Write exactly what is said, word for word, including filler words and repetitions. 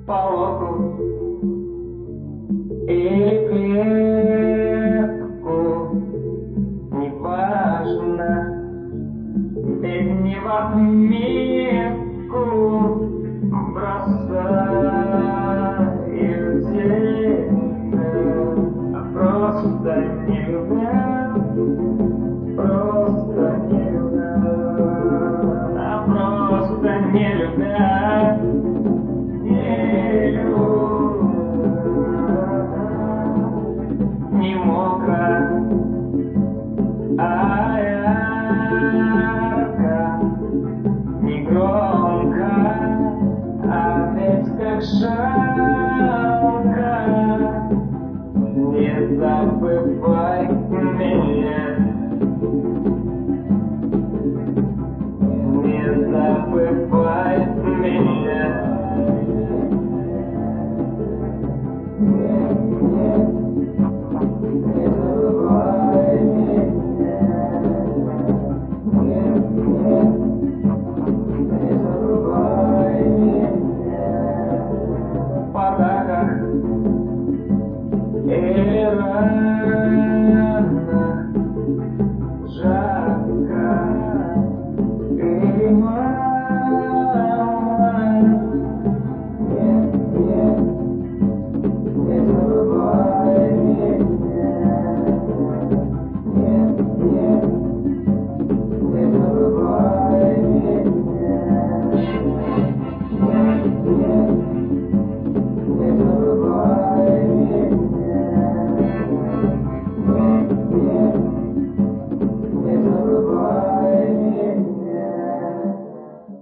по оку или клетку, неважно, бегни в отметку, бросаю тебя, просто не любя, просто не любя, просто не любя. Не мокро, а ярко, не громко, а ведь как жаль.